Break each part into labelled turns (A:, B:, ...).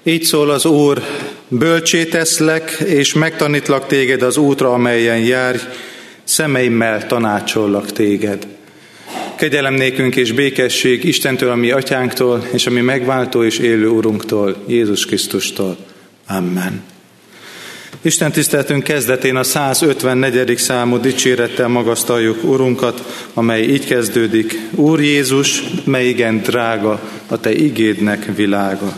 A: Így szól az Úr, bölcsé teszlek, és megtanítlak téged az útra, amelyen járj, szemeimmel tanácsollak téged. Kegyelem nékünk és békesség Istentől, a mi atyánktól, és a mi megváltó és élő Urunktól, Jézus Krisztustól. Amen. Isten tiszteletünk kezdetén a 154. számú dicsérettel magasztaljuk Urunkat, amely így kezdődik. Úr Jézus, mely igen drága, a te igédnek világa.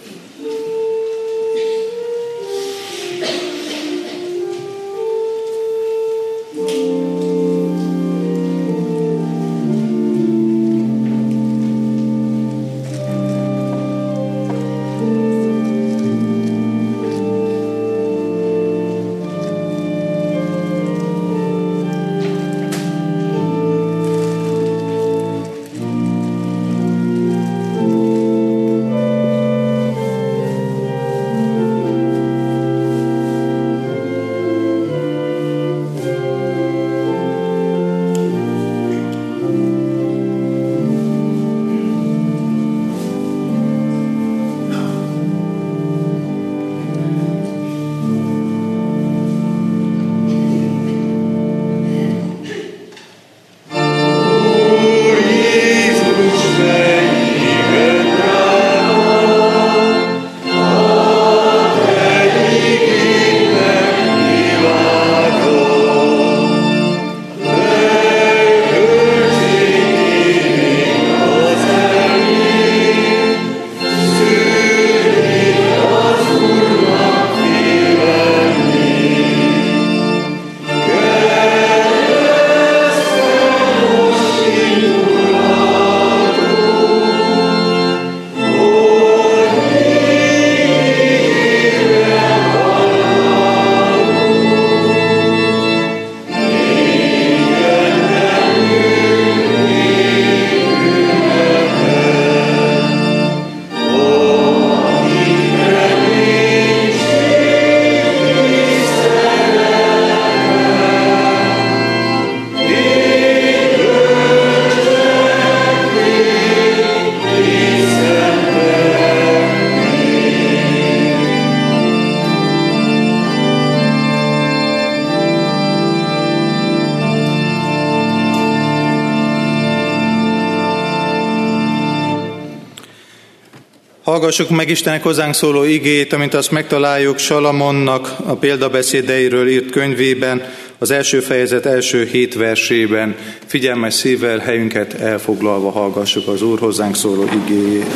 A: Hallgassuk meg Istenek hozzánk szóló igét, amint azt megtaláljuk Salamonnak a példabeszédeiről írt könyvében, az első fejezet első 7 versében. Figyelmes szívvel, helyünket elfoglalva hallgassuk az Úr hozzánk szóló igéjét.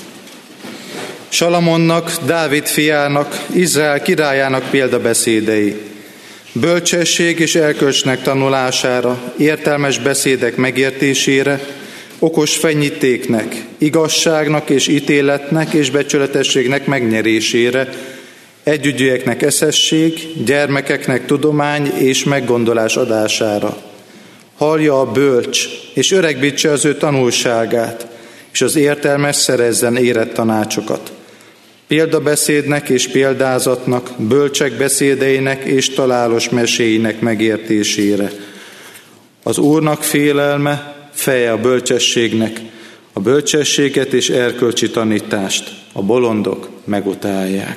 A: Salamonnak, Dávid fiának, Izrael királyának példabeszédei. Bölcsesség és erkölcsnek tanulására, értelmes beszédek megértésére, okos fenyítéknek, igazságnak és ítéletnek és becsületességnek megnyerésére, együgyűeknek eszesség, gyermekeknek tudomány és meggondolás adására. Hallja a bölcs, és öregbítse az ő tanulságát, és az értelmes szerezzen érett tanácsokat. Példabeszédnek és példázatnak, bölcsek beszédeinek és találós meséinek megértésére. Az Úrnak félelme feje a bölcsességnek, a bölcsességet és erkölcsi tanítást a bolondok megutálják.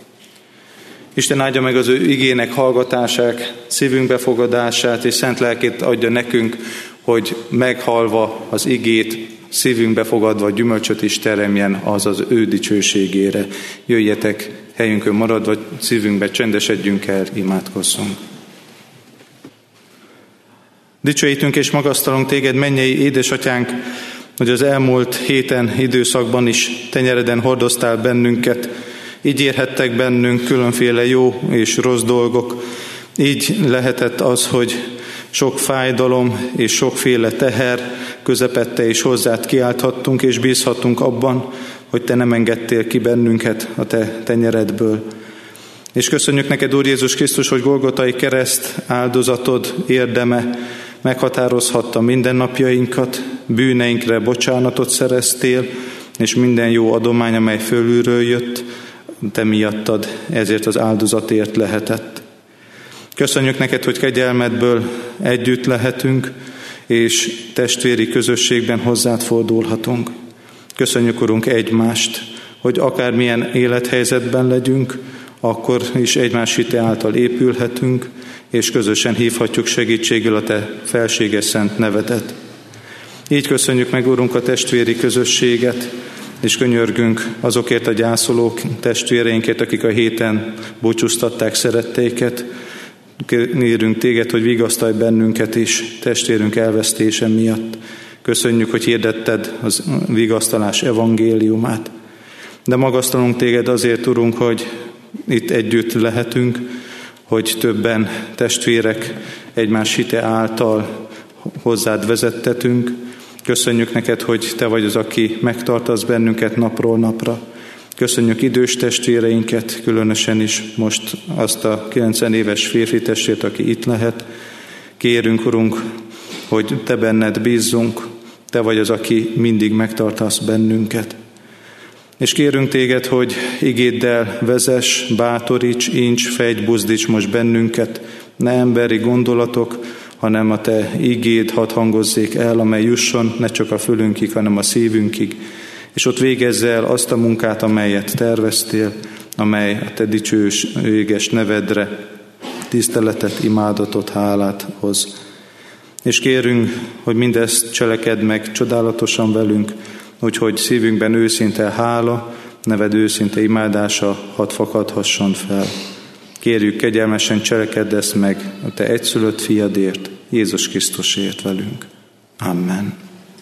A: Isten áldja meg az ő igének hallgatását, szívünk befogadását, és szent lelkét adja nekünk, hogy meghallva az igét, szívünk befogadva gyümölcsöt is teremjen az az ő dicsőségére. Jöjjetek helyünkön maradva, szívünkbe csendesedjünk el, imádkozzunk. Dicsőítünk és magasztalunk téged, mennyei édesatyánk, hogy az elmúlt héten, időszakban is tenyereden hordoztál bennünket. Így érhettek bennünk különféle jó és rossz dolgok. Így lehetett az, hogy sok fájdalom és sokféle teher közepette és hozzád kiálthattunk, és bízhatunk abban, hogy te nem engedtél ki bennünket a te tenyeredből. És köszönjük neked, Úr Jézus Krisztus, hogy Golgotai kereszt áldozatod érdeme meghatározhatta mindennapjainkat, bűneinkre bocsánatot szereztél, és minden jó adomány, amely fölülről jött, te miattad ezért az áldozatért lehetett. Köszönjük neked, hogy kegyelmedből együtt lehetünk, és testvéri közösségben hozzád fordulhatunk. Köszönjük, Urunk, egymást, hogy akármilyen élethelyzetben legyünk, akkor is egymás hite által épülhetünk, és közösen hívhatjuk segítségül a Te felséges szent nevedet. Így köszönjük meg, Urunk, a testvéri közösséget, és könyörgünk azokért a gyászolók testvéreinkért, akik a héten búcsúztatták szeretteiket. Kérünk Téged, hogy vigasztalj bennünket is testvérünk elvesztése miatt. Köszönjük, hogy hirdetted az vigasztalás evangéliumát. De magasztalunk Téged azért, Urunk, hogy itt együtt lehetünk, hogy többen testvérek egymás hite által hozzád vezettetünk. Köszönjük neked, hogy Te vagy az, aki megtartasz bennünket napról napra. Köszönjük idős testvéreinket, különösen is most azt a 90 éves férfi testvért, aki itt lehet. Kérünk, Urunk, hogy Te benned bízzunk, Te vagy az, aki mindig megtartasz bennünket. És kérünk Téged, hogy igéddel vezess, bátoríts, ints, fejts, buzdíts most bennünket, ne emberi gondolatok, hanem a Te igéd hadd hangozzék el, amely jusson ne csak a fülünkig, hanem a szívünkig, és ott végezz el azt a munkát, amelyet terveztél, amely a Te dicsőséges nevedre tiszteletet, imádatot, hálát hoz. És kérünk, hogy mindezt cselekedd meg csodálatosan velünk, úgyhogy szívünkben őszinte hála, neved őszinte imádása hadd fakadhasson fel. Kérjük, kegyelmesen cselekedj ezt meg a Te egyszülött fiadért, Jézus Krisztusért velünk. Amen.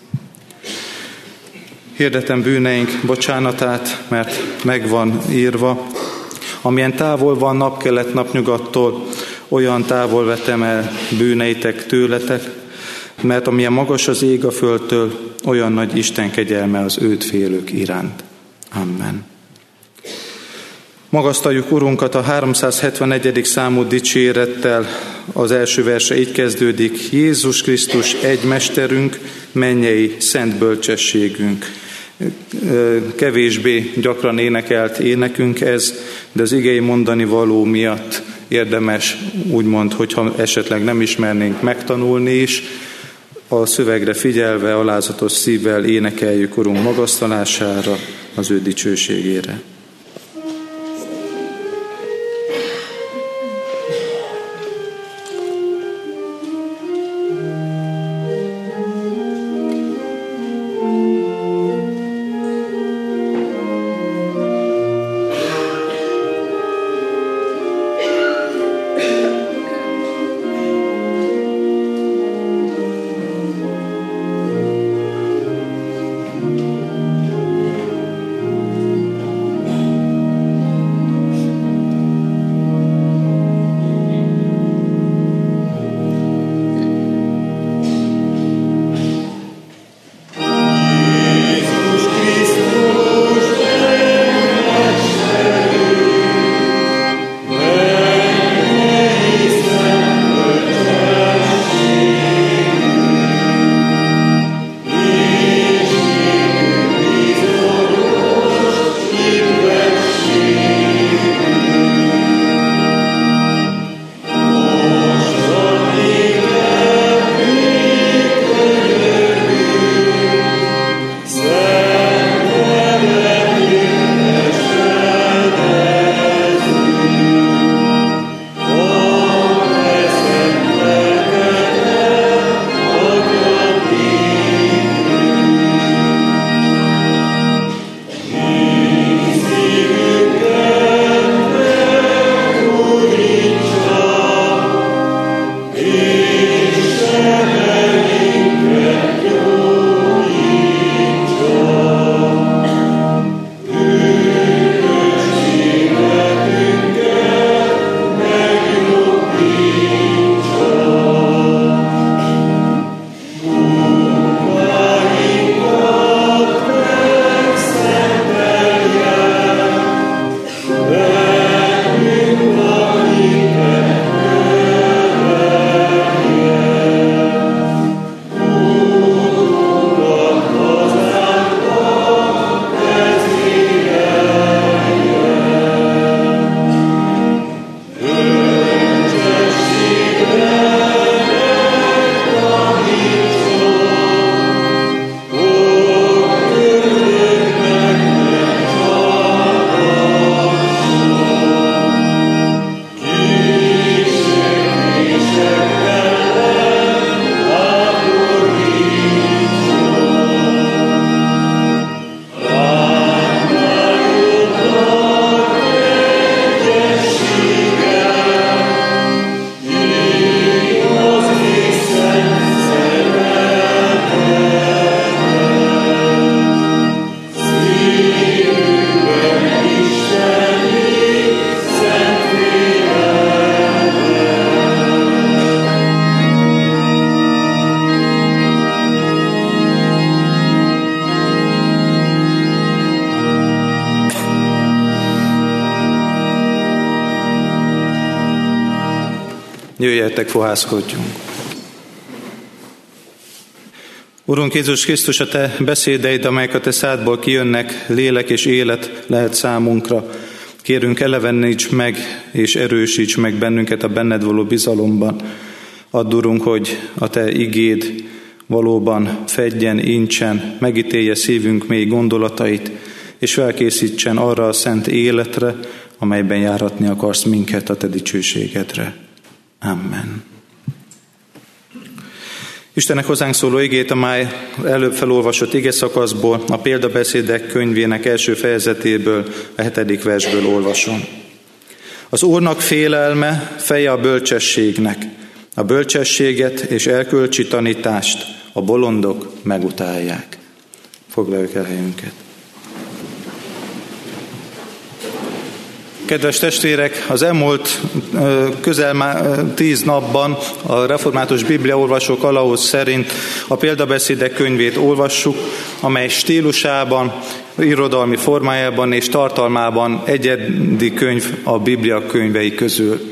A: Hirdetem bűneink bocsánatát, mert meg van írva, amilyen távol van napkelet napnyugattól, olyan távol vetem el bűneitek tőletek, mert amilyen magas az ég a földtől, olyan nagy Isten kegyelme az őt félők iránt. Amen. Magasztaljuk Urunkat a 371. számú dicsérettel. Az első verse így kezdődik: Jézus Krisztus egy mesterünk, mennyei szent bölcsességünk. Kevésbé gyakran énekelt énekünk ez, de az igei mondani való miatt érdemes, úgymond, hogyha esetleg nem ismernénk, megtanulni is. A szövegre figyelve, alázatos szívvel énekeljük Urunk magasztalására, az ő dicsőségére. Jöjjetek, fohászkodjunk! Urunk Jézus Krisztus, a Te beszédeid, amelyek a Te szádból kijönnek, lélek és élet lehet számunkra. Kérünk, eleveníts meg és erősíts meg bennünket a benned való bizalomban. Add, Urunk, hogy a Te igéd valóban fedjen, incsen, megítélje szívünk mély gondolatait, és felkészítsen arra a szent életre, amelyben járatni akarsz minket a Te dicsőségedre. Amen. Istennek hozzánk szóló igét, amely előbb felolvasott igeszakaszból, a példabeszédek könyvének első fejezetéből, a 7. versből olvasom. Az Úrnak félelme feje a bölcsességnek, a bölcsességet és erkölcsi tanítást a bolondok megutálják. Foglaljuk el helyünket. Kedves testvérek, az elmúlt közel 10 napban a református bibliaolvasó kalauz szerint a példabeszédek könyvét olvassuk, amely stílusában, irodalmi formájában és tartalmában egyedi könyv a Biblia könyvei közül.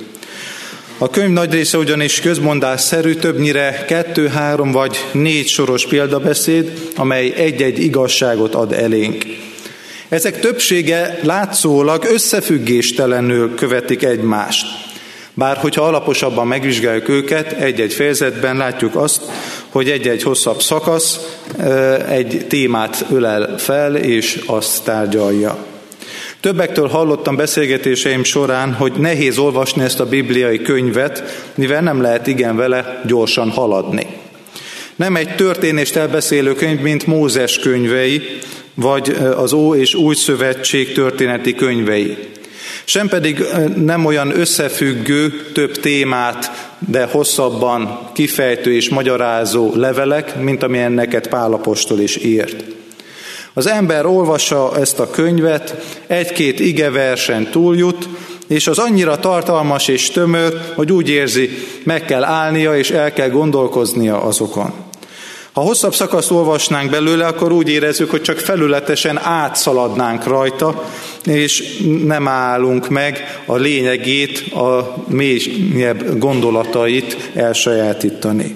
A: A könyv nagy része ugyanis közmondásszerű, többnyire 2, 3 vagy 4 soros példabeszéd, amely egy-egy igazságot ad elénk. Ezek többsége látszólag összefüggéstelenül követik egymást. Bár hogyha alaposabban megvizsgáljuk őket, egy-egy fejezetben látjuk azt, hogy egy-egy hosszabb szakasz egy témát ölel fel, és azt tárgyalja. Többektől hallottam beszélgetéseim során, hogy nehéz olvasni ezt a bibliai könyvet, mivel nem lehet igen vele gyorsan haladni. Nem egy történést elbeszélő könyv, mint Mózes könyvei, vagy az Ó és Új Szövetség történeti könyvei. Sem pedig nem olyan összefüggő, több témát, de hosszabban kifejtő és magyarázó levelek, mint amilyenneket Pál apostol is írt. Az ember olvassa ezt a könyvet, 1-2 igeversen túljut, és az annyira tartalmas és tömör, hogy úgy érzi, meg kell állnia és el kell gondolkoznia azokon. Ha hosszabb szakaszt olvasnánk belőle, akkor úgy érezzük, hogy csak felületesen átszaladnánk rajta, és nem állunk meg a lényegét, a mélyebb gondolatait elsajátítani.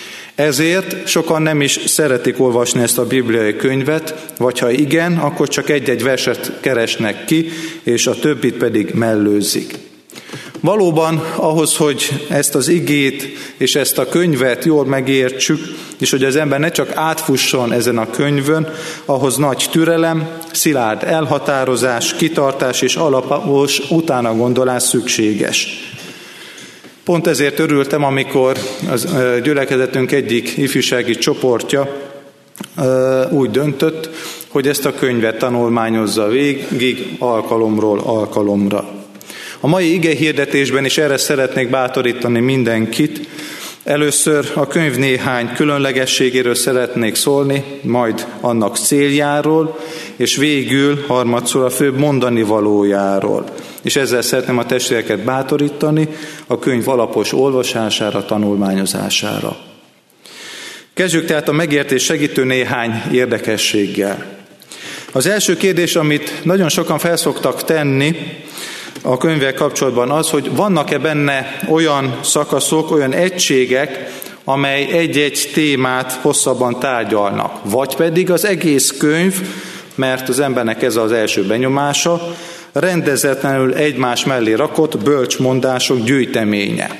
A: Ezért sokan nem is szeretik olvasni ezt a bibliai könyvet, vagy ha igen, akkor csak egy-egy verset keresnek ki, és a többit pedig mellőzik. Valóban ahhoz, hogy ezt az igét és ezt a könyvet jól megértsük, és hogy az ember ne csak átfusson ezen a könyvön, ahhoz nagy türelem, szilárd elhatározás, kitartás és alapos utánagondolás szükséges. Pont ezért örültem, amikor az gyülekezetünk egyik ifjúsági csoportja úgy döntött, hogy ezt a könyvet tanulmányozza végig alkalomról alkalomra. A mai igehirdetésben is erre szeretnék bátorítani mindenkit. Először a könyv néhány különlegességéről szeretnék szólni, majd annak céljáról, és végül harmadszor a főbb mondani valójáról. És ezzel szeretném a testvéreket bátorítani a könyv alapos olvasására, tanulmányozására. Kezdjük tehát a megértés segítő néhány érdekességgel. Az első kérdés, amit nagyon sokan felszoktak tenni a könyvvel kapcsolatban az, hogy vannak-e benne olyan szakaszok, olyan egységek, amely egy-egy témát hosszabban tárgyalnak. Vagy pedig az egész könyv, mert az embernek ez az első benyomása, rendezetlenül egymás mellé rakott bölcsmondások gyűjteménye.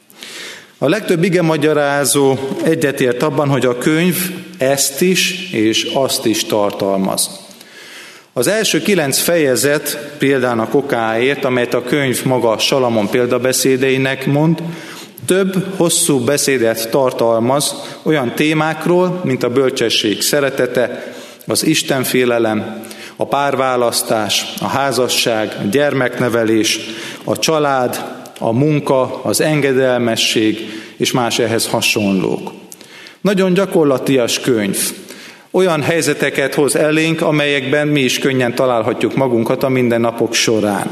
A: A legtöbb igemagyarázó egyetért abban, hogy a könyv ezt is és azt is tartalmaz. Az első 9 fejezet példának okáért, amelyet a könyv maga Salamon példabeszédeinek mond, több hosszú beszédet tartalmaz olyan témákról, mint a bölcsesség szeretete, az istenfélelem, a párválasztás, a házasság, a gyermeknevelés, a család, a munka, az engedelmesség és más ehhez hasonlók. Nagyon gyakorlatias könyv. Olyan helyzeteket hoz elénk, amelyekben mi is könnyen találhatjuk magunkat a mindennapok során.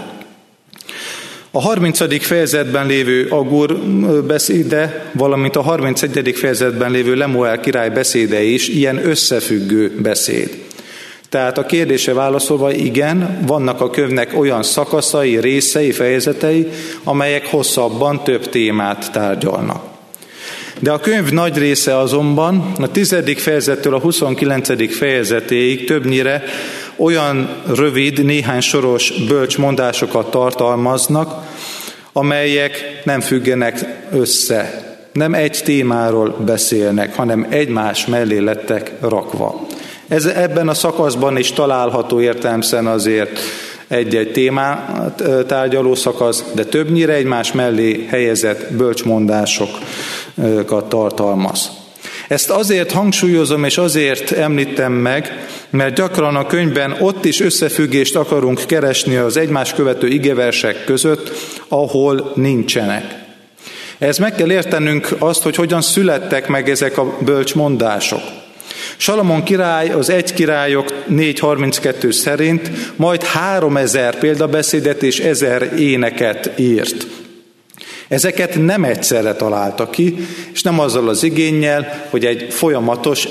A: A 30. fejezetben lévő Agur beszéde, valamint a 31. fejezetben lévő Lemuel király beszéde is ilyen összefüggő beszéd. Tehát a kérdése válaszolva, igen, vannak a könyvnek olyan szakaszai, részei, fejezetei, amelyek hosszabban több témát tárgyalnak. De a könyv nagy része azonban a 10. fejezettől a 29. fejezetéig többnyire olyan rövid, néhány soros bölcsmondásokat tartalmaznak, amelyek nem függenek össze. Nem egy témáról beszélnek, hanem egymás mellé lettek rakva. Ebben a szakaszban is található értelemszerűen azért egy-egy témát tárgyaló szakasz, de többnyire egymás mellé helyezett bölcsmondásokat tartalmaz. Ezt azért hangsúlyozom és azért említem meg, mert gyakran a könyvben ott is összefüggést akarunk keresni az egymás követő igeversek között, ahol nincsenek. Ez meg kell értenünk azt, hogy hogyan születtek meg ezek a bölcsmondások. Salamon király az 1 Királyok 4.32 szerint majd 3000 példabeszédet és 1000 éneket írt. Ezeket nem egyszerre találta ki, és nem azzal az igénnyel, hogy egy folyamatos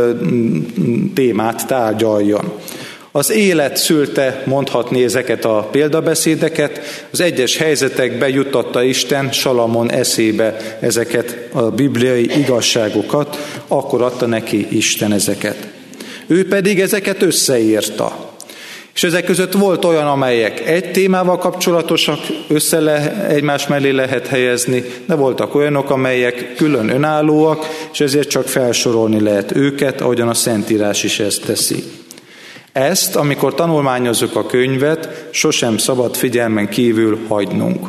A: témát tárgyaljon. Az élet szülte, mondhatni, ezeket a példabeszédeket, az egyes helyzetekbe juttatta Isten Salamon eszébe ezeket a bibliai igazságokat, akkor adta neki Isten ezeket. Ő pedig ezeket összeírta. És ezek között volt olyan, amelyek egy témával kapcsolatosak, egymás mellé lehet helyezni, de voltak olyanok, amelyek külön önállóak, és ezért csak felsorolni lehet őket, ahogyan a Szentírás is ezt teszi. Ezt, amikor tanulmányozzuk a könyvet, sosem szabad figyelmen kívül hagynunk.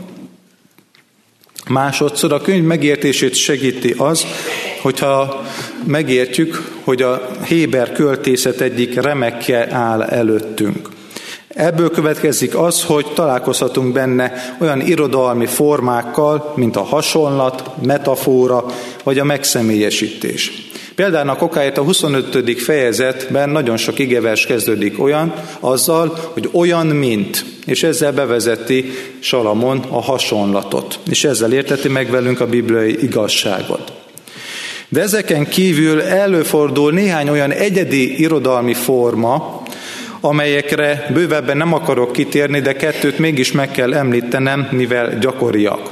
A: Másodszor a könyv megértését segíti az, hogyha megértjük, hogy a héber költészet egyik remekje áll előttünk. Ebből következik az, hogy találkozhatunk benne olyan irodalmi formákkal, mint a hasonlat, metafora vagy a megszemélyesítés. Példának okáért a 25. fejezetben nagyon sok igevers kezdődik azzal, hogy olyan, mint, és ezzel bevezeti Salamon a hasonlatot, és ezzel érteti meg velünk a bibliai igazságot. De ezeken kívül előfordul néhány olyan egyedi irodalmi forma, amelyekre bővebben nem akarok kitérni, de kettőt mégis meg kell említenem, mivel gyakoriak.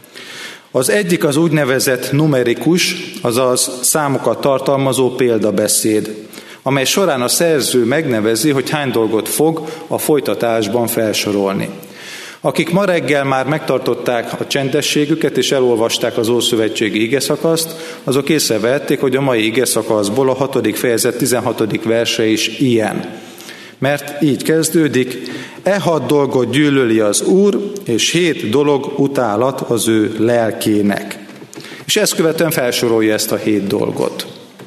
A: Az egyik az úgynevezett numerikus, azaz számokat tartalmazó példabeszéd, amely során a szerző megnevezi, hogy hány dolgot fog a folytatásban felsorolni. Akik ma reggel már megtartották a csendességüket és elolvasták az Ószövetségi igeszakaszt, azok észrevehették, hogy a mai igeszakaszból a 6. fejezet 16. verse is ilyen. Mert így kezdődik, 6 dolgot gyűlöli az Úr, és 7 dolog utálat az ő lelkének. És ezt követően felsorolja ezt a 7 dolgot.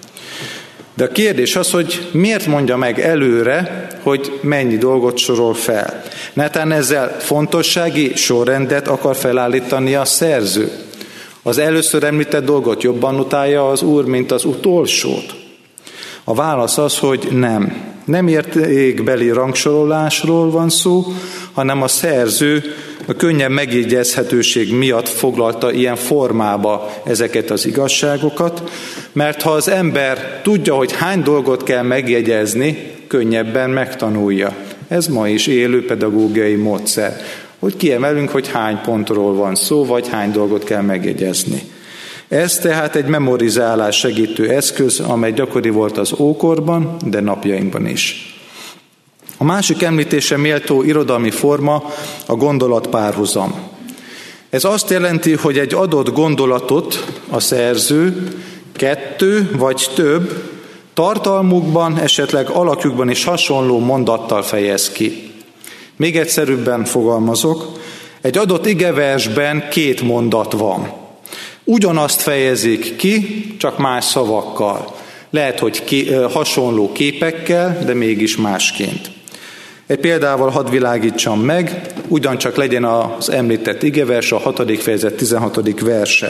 A: De a kérdés az, hogy miért mondja meg előre, hogy mennyi dolgot sorol fel. Netán ezzel fontossági sorrendet akar felállítani a szerző. Az először említett dolgot jobban utálja az Úr, mint az utolsót. A válasz az, hogy nem. Nem értékbeli rangsorolásról van szó, hanem a szerző a könnyebb megjegyezhetőség miatt foglalta ilyen formába ezeket az igazságokat, mert ha az ember tudja, hogy hány dolgot kell megjegyezni, könnyebben megtanulja. Ez ma is élő pedagógiai módszer, hogy kiemelünk, hogy hány pontról van szó, vagy hány dolgot kell megjegyezni. Ez tehát egy memorizálás segítő eszköz, amely gyakori volt az ókorban, de napjainkban is. A másik említése méltó irodalmi forma a gondolatpárhuzam. Ez azt jelenti, hogy egy adott gondolatot a szerző 2 vagy több tartalmukban, esetleg alakjukban is hasonló mondattal fejez ki. Még egyszerűbben fogalmazok, egy adott igeversben 2 mondat van. Ugyanazt fejezik ki, csak más szavakkal. Lehet, hogy hasonló képekkel, de mégis másként. Egy példával hadd világítsam meg, ugyancsak legyen az említett igevers, a 6. fejezet 16. verse.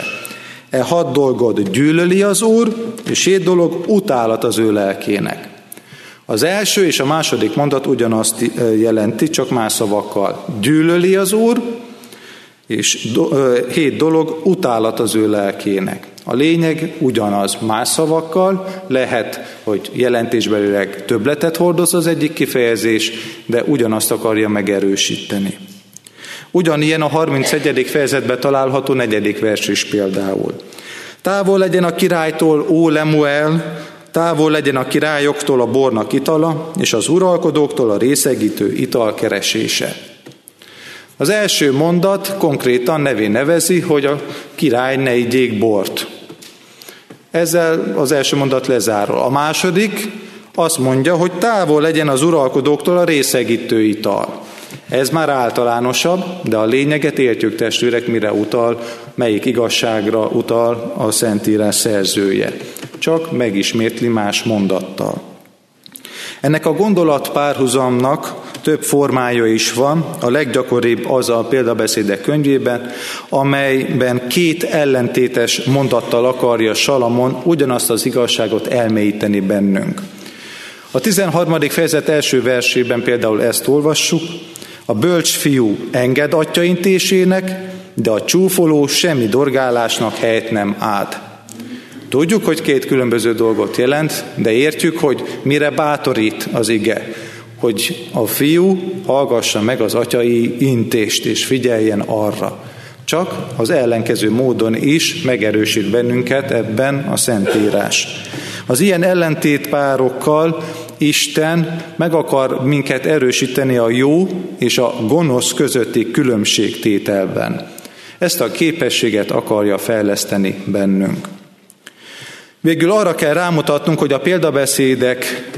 A: 6 dolgot gyűlöli az Úr, és 7 dolog utálat az ő lelkének. Az első és a második mondat ugyanazt jelenti, csak más szavakkal. Gyűlöli az Úr, és 7 dolog utálat az ő lelkének. A lényeg ugyanaz, más szavakkal, lehet, hogy jelentésbelileg többletet hordoz az egyik kifejezés, de ugyanazt akarja megerősíteni. Ugyanilyen a 31. fejezetben található 4. vers is például. Távol legyen a királytól, ó Lemuel, távol legyen a királyoktól a bornak itala, és az uralkodóktól a részegítő ital keresése. Az első mondat konkrétan nevén nevezi, hogy a király ne igyék bort. Ezzel az első mondat lezárul. A második azt mondja, hogy távol legyen az uralkodóktól a részegítő ital. Ez már általánosabb, de a lényeget értjük, testvérek, mire utal, melyik igazságra utal a Szentírás szerzője. Csak megismétli más mondattal. Ennek a gondolatpárhuzamnak több formája is van, a leggyakoribb az a Példabeszédek könyvében, amelyben két ellentétes mondattal akarja Salamon ugyanazt az igazságot elmélyíteni bennünk. A 13. fejezet első versében például ezt olvassuk: a bölcs fiú enged atya intésének, de a csúfoló semmi dorgálásnak helyt nem ad. Tudjuk, hogy két különböző dolgot jelent, de értjük, hogy mire bátorít az ige, hogy a fiú hallgassa meg az atyai intést és figyeljen arra. Csak az ellenkező módon is megerősít bennünket ebben a Szentírás. Az ilyen ellentétpárokkal Isten meg akar minket erősíteni a jó és a gonosz közötti különbségtételben. Ezt a képességet akarja fejleszteni bennünk. Végül arra kell rámutatnunk, hogy a példabeszédek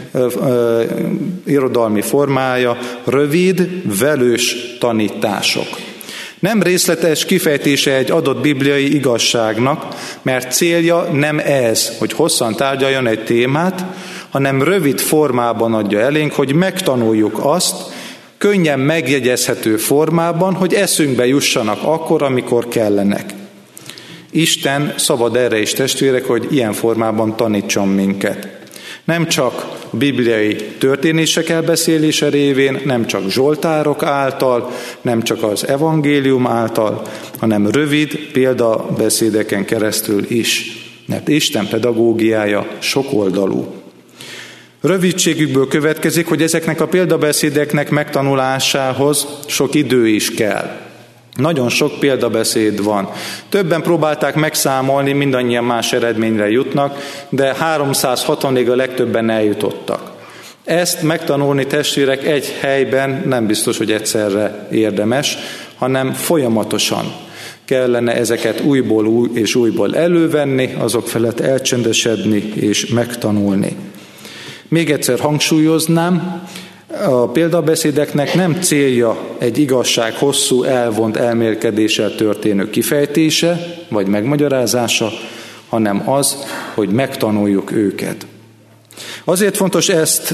A: irodalmi formája rövid, velős tanítások. Nem részletes kifejtése egy adott bibliai igazságnak, mert célja nem ez, hogy hosszan tárgyaljon egy témát, hanem rövid formában adja elénk, hogy megtanuljuk azt, könnyen megjegyezhető formában, hogy eszünkbe jussanak akkor, amikor kellenek. Isten szabad erre is, testvérek, hogy ilyen formában tanítson minket. Nem csak a bibliai történések elbeszélése révén, nem csak zsoltárok által, nem csak az evangélium által, hanem rövid példabeszédeken keresztül is. Mert Isten pedagógiája sokoldalú. Rövidségükből következik, hogy ezeknek a példabeszédeknek megtanulásához sok idő is kell. Nagyon sok példabeszéd van. Többen próbálták megszámolni, mindannyian más eredményre jutnak, de 360-ig a legtöbben eljutottak. Ezt megtanulni, testvérek, egy helyben nem biztos, hogy egyszerre érdemes, hanem folyamatosan kellene ezeket újból és újból elővenni, azok felett elcsendesedni és megtanulni. Még egyszer hangsúlyoznám, a példabeszédeknek nem célja egy igazság hosszú, elvont elmélkedéssel történő kifejtése vagy megmagyarázása, hanem az, hogy megtanuljuk őket. Azért fontos ezt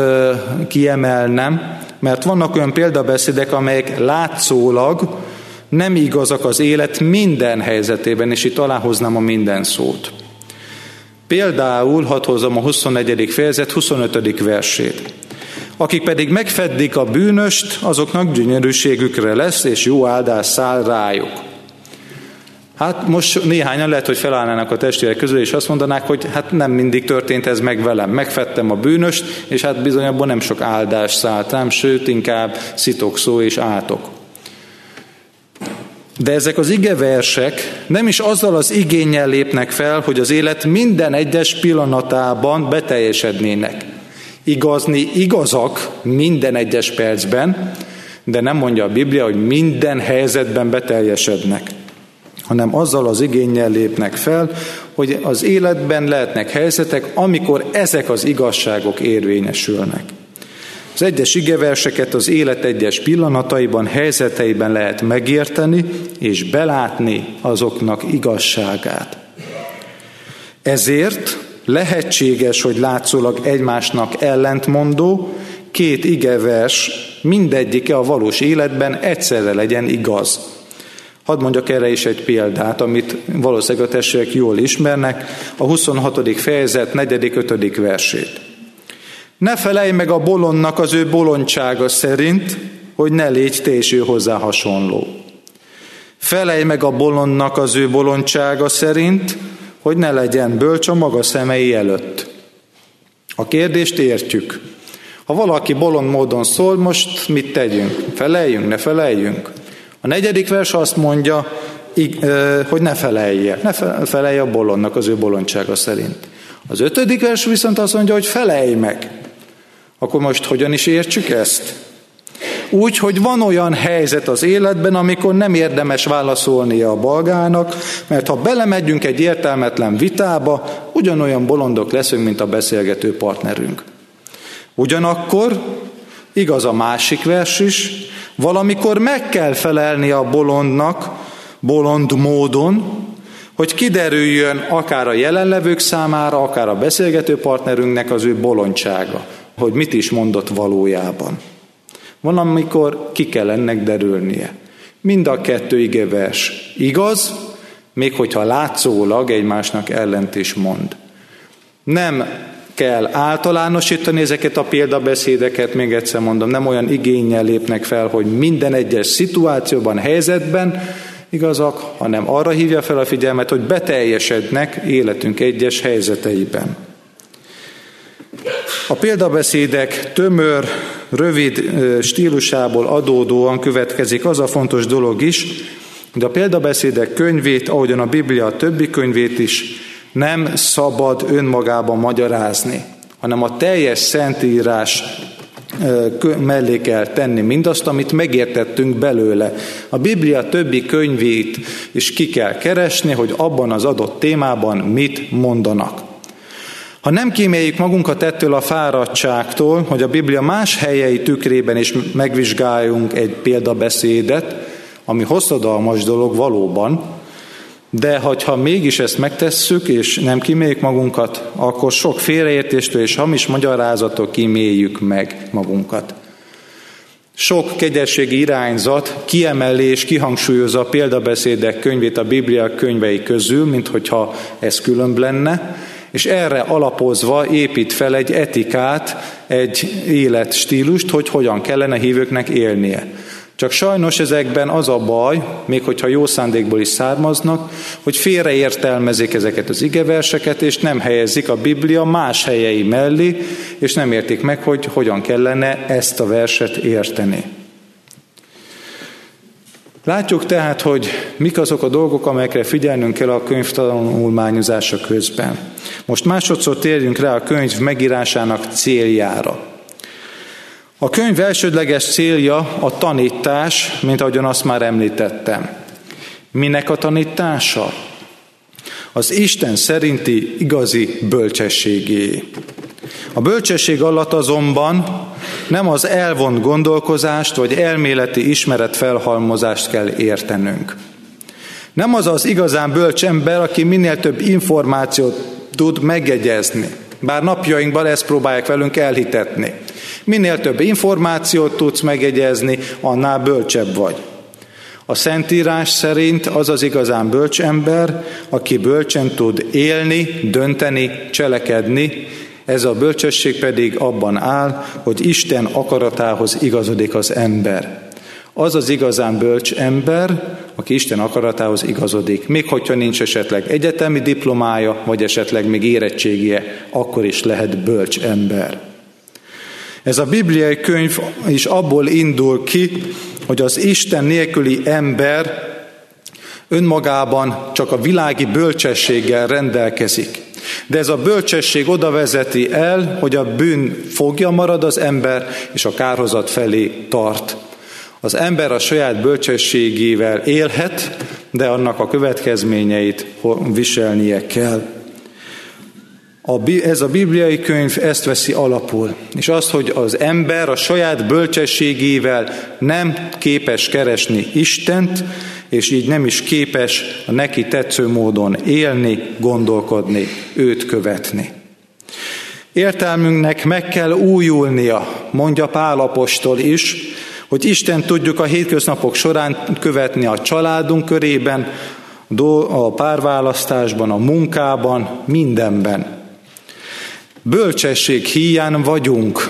A: kiemelnem, mert vannak olyan példabeszédek, amelyek látszólag nem igazak az élet minden helyzetében, és itt aláhoznám a minden szót. Például, hadd hozzam a 24. fejezet 25. versét. Akik pedig megfeddik a bűnöst, azoknak gyönyörűségükre lesz, és jó áldás száll rájuk. Hát most néhányan lehet, hogy felállnának a testvérek közül, és azt mondanák, hogy hát nem mindig történt ez meg velem. Megfedtem a bűnöst, és hát bizony abban nem sok áldás szállt rám, sőt inkább szitokszó és átok. De ezek az igeversek nem is azzal az igénnyel lépnek fel, hogy az élet minden egyes pillanatában beteljesednének. Igazni igazak minden egyes percben, de nem mondja a Biblia, hogy minden helyzetben beteljesednek, hanem azzal az igénnyel lépnek fel, hogy az életben lehetnek helyzetek, amikor ezek az igazságok érvényesülnek. Az egyes igeverseket az élet egyes pillanataiban, helyzeteiben lehet megérteni és belátni azoknak igazságát. Ezért lehetséges, hogy látszólag egymásnak ellentmondó két igevers mindegyike a valós életben egyszerre legyen igaz. Hadd mondjak erre is egy példát, amit valószínűleg a testvérek jól ismernek, a 26. fejezet 4.-5. versét. Ne felejj meg a bolondnak az ő bolondsága szerint, hogy ne légy te is ő hozzá hasonló. Felejj meg a bolondnak az ő bolondsága szerint, hogy ne legyen bölcs a maga szemei előtt. A kérdést értjük. Ha valaki bolond módon szól, most mit tegyünk? Feleljünk, ne feleljünk? A 4. vers azt mondja, hogy ne felelje. Ne felelje a bolondnak az ő bolondsága szerint. Az 5. vers viszont azt mondja, hogy felelj meg. Akkor most hogyan is értsük ezt? Úgy, hogy van olyan helyzet az életben, amikor nem érdemes válaszolnia a balgának, mert ha belemegyünk egy értelmetlen vitába, ugyanolyan bolondok leszünk, mint a beszélgető partnerünk. Ugyanakkor, igaz a másik vers is, valamikor meg kell felelni a bolondnak, bolond módon, hogy kiderüljön akár a jelenlevők számára, akár a beszélgető partnerünknek az ő bolondsága, hogy mit is mondott valójában. Van, amikor ki kell ennek derülnie. Mind a 2 igevers igaz, még hogyha látszólag egymásnak ellent is mond. Nem kell általánosítani ezeket a példabeszédeket, még egyszer mondom, nem olyan igénnyel lépnek fel, hogy minden egyes szituációban, helyzetben igazak, hanem arra hívja fel a figyelmet, hogy beteljesednek életünk egyes helyzeteiben. A példabeszédek tömör, rövid stílusából adódóan következik az a fontos dolog is, hogy a példabeszédek könyvét, ahogyan a Biblia többi könyvét is nem szabad önmagában magyarázni, hanem a teljes Szentírás mellé kell tenni mindazt, amit megértettünk belőle. A Biblia többi könyvét is ki kell keresni, hogy abban az adott témában mit mondanak. Ha nem kíméljük magunkat ettől a fáradtságtól, hogy a Biblia más helyei tükrében is megvizsgáljunk egy példabeszédet, ami hosszadalmas dolog valóban, de ha mégis ezt megtesszük, és nem kíméljük magunkat, akkor sok félreértéstől és hamis magyarázattól kíméljük meg magunkat. Sok kegyességi irányzat kiemeli és kihangsúlyozza a példabeszédek könyvét a Biblia könyvei közül, minthogyha ez különb lenne, és erre alapozva épít fel egy etikát, egy életstílust, hogy hogyan kellene hívőknek élnie. Csak sajnos ezekben az a baj, még hogyha jó szándékból is származnak, hogy félreértelmezik ezeket az igeverseket, és nem helyezik a Biblia más helyei mellé, és nem értik meg, hogy hogyan kellene ezt a verset érteni. Látjuk tehát, hogy mik azok a dolgok, amelyekre figyelnünk kell a könyv tanulmányozása közben. Most másodszor térjünk rá a könyv megírásának céljára. A könyv elsődleges célja a tanítás, mint ahogyan azt már említettem. Minek a tanítása? Az Isten szerinti igazi bölcsességé. A bölcsesség alatt azonban nem az elvont gondolkozást vagy elméleti ismeretfelhalmozást kell értenünk. Nem az az igazán bölcs ember, aki minél több információt tud megjegyezni. Bár napjainkban ezt próbálják velünk elhitetni. Minél több információt tudsz megjegyezni, annál bölcsebb vagy. A Szentírás szerint az az igazán bölcs ember, aki bölcsen tud élni, dönteni, cselekedni. Ez a bölcsesség pedig abban áll, hogy Isten akaratához igazodik az ember. Az az igazán bölcs ember, aki Isten akaratához igazodik. Még hogyha nincs esetleg egyetemi diplomája, vagy esetleg még érettségie, akkor is lehet bölcs ember. Ez a bibliai könyv is abból indul ki, hogy az Isten nélküli ember önmagában csak a világi bölcsességgel rendelkezik. De ez a bölcsesség oda vezeti el, hogy a bűn fogja marad az ember, és a kárhozat felé tart. Az ember a saját bölcsességével élhet, de annak a következményeit viselnie kell. Ez a bibliai könyv ezt veszi alapul, és azt, hogy az ember a saját bölcsességével nem képes keresni Istent, és így nem is képes a neki tetsző módon élni, gondolkodni, őt követni. Értelmünknek meg kell újulnia, mondja Pál apostol is, hogy Isten tudjuk a hétköznapok során követni a családunk körében, a párválasztásban, a munkában, mindenben. Bölcsesség híján vagyunk,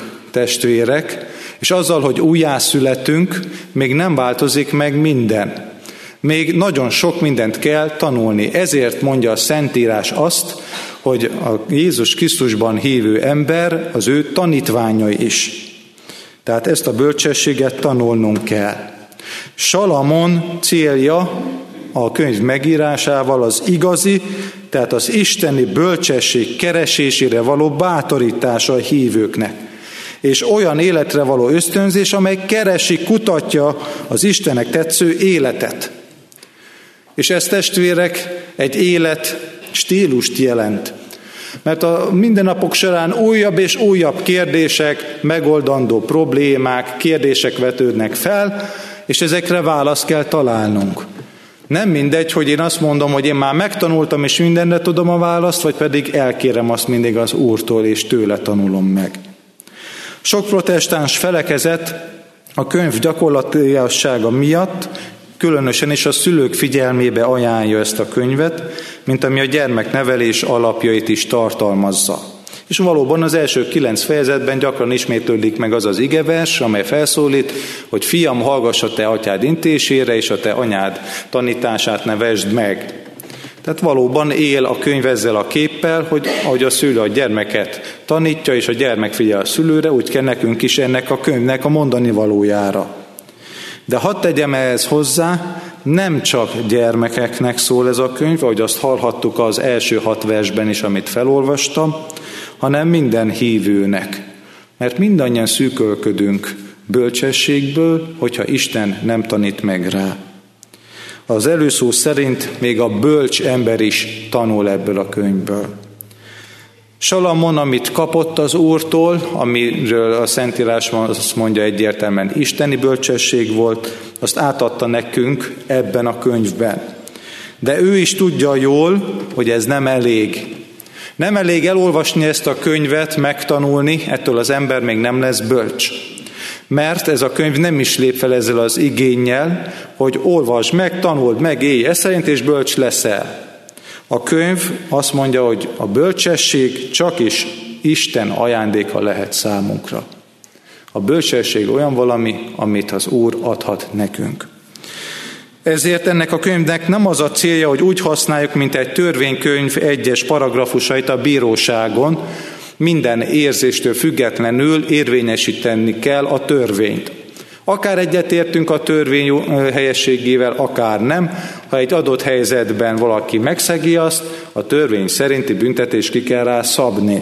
A: testvérek, és azzal, hogy újjászületünk, még nem változik meg minden. Még nagyon sok mindent kell tanulni. Ezért mondja a Szentírás azt, hogy a Jézus Krisztusban hívő ember az ő tanítványai is. Tehát ezt a bölcsességet tanulnunk kell. Salamon célja a könyv megírásával az igazi, tehát az isteni bölcsesség keresésére való bátorítása a hívőknek. És olyan életre való ösztönzés, amely keresi, kutatja az Istennek tetsző életet. És ez, testvérek, egy élet stílust jelent. Mert a mindennapok során újabb és újabb kérdések, megoldandó problémák, kérdések vetődnek fel, és ezekre választ kell találnunk. Nem mindegy, hogy én azt mondom, hogy én már megtanultam, és mindenre tudom a választ, vagy pedig elkérem azt mindig az Úrtól, és tőle tanulom meg. Sok protestáns felekezet a könyv gyakorlatiassága miatt különösen is a szülők figyelmébe ajánlja ezt a könyvet, mint ami a gyermeknevelés alapjait is tartalmazza. És valóban az első 9 fejezetben gyakran ismétlődik meg az az igevers, amely felszólít, hogy fiam, hallgass a te atyád intésére, és a te anyád tanítását ne vesd meg. Tehát valóban él a könyv ezzel a képpel, hogy ahogy a szülő a gyermeket tanítja, és a gyermek figyel a szülőre, úgy kell nekünk is ennek a könyvnek a mondani valójára. De hadd tegyem ehhez hozzá, nem csak gyermekeknek szól ez a könyv, ahogy azt hallhattuk az első 6 versben is, amit felolvastam, hanem minden hívőnek. Mert mindannyian szűkölködünk bölcsességből, hogyha Isten nem tanít meg rá. Az előszó szerint még a bölcs ember is tanul ebből a könyvből. Salamon, amit kapott az Úrtól, amiről a Szentírás azt mondja egyértelműen isteni bölcsesség volt, azt átadta nekünk ebben a könyvben. De ő is tudja jól, hogy ez nem elég. Nem elég elolvasni ezt a könyvet, megtanulni, ettől az ember még nem lesz bölcs. Mert ez a könyv nem is lép fel ezzel az igénnyel, hogy olvasd meg, tanuld meg, élj ez szerint, és bölcs leszel. A könyv azt mondja, hogy a bölcsesség csak is Isten ajándéka lehet számunkra. A bölcsesség olyan valami, amit az Úr adhat nekünk. Ezért ennek a könyvnek nem az a célja, hogy úgy használjuk, mint egy törvénykönyv egyes paragrafusait a bíróságon, minden érzéstől függetlenül érvényesíteni kell a törvényt. Akár egyetértünk a törvény helyességével, akár nem. Ha egy adott helyzetben valaki megszegi azt, a törvény szerinti büntetést ki kell rá szabni.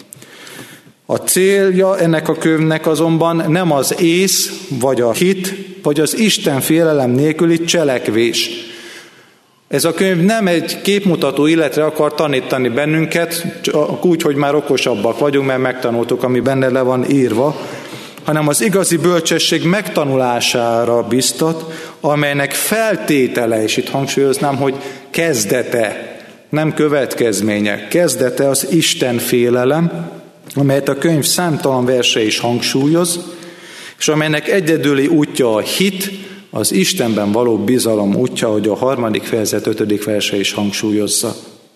A: A célja ennek a könyvnek azonban nem az ész, vagy a hit, vagy az Isten félelem nélküli cselekvés. Ez a könyv nem egy képmutató életre akar tanítani bennünket, csak úgy, hogy már okosabbak vagyunk, mert megtanultuk, ami benne le van írva, hanem az igazi bölcsesség megtanulására biztat, amelynek feltétele, és itt hangsúlyoznám, hogy kezdete, nem következménye, kezdete az Isten félelem, amelyet a könyv számtalan verse is hangsúlyoz, és amelynek egyedüli útja a hit, az Istenben való bizalom útja, ahogy a 3. fejezet 5. verse is hangsúlyozza.